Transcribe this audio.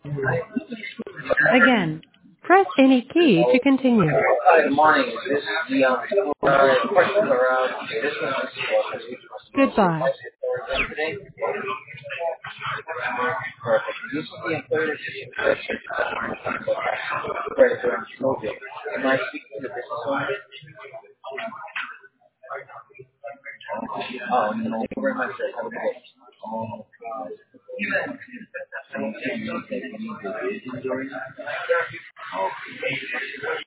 Again, press any key to continue. Hi, good morning. Is this the question around this one Goodbye. today? Perfect. This is the employer question President Snowville. Am I speaking to the business owner? Oh, no. Thank you very much, sir. Have a good day. Oh, okay.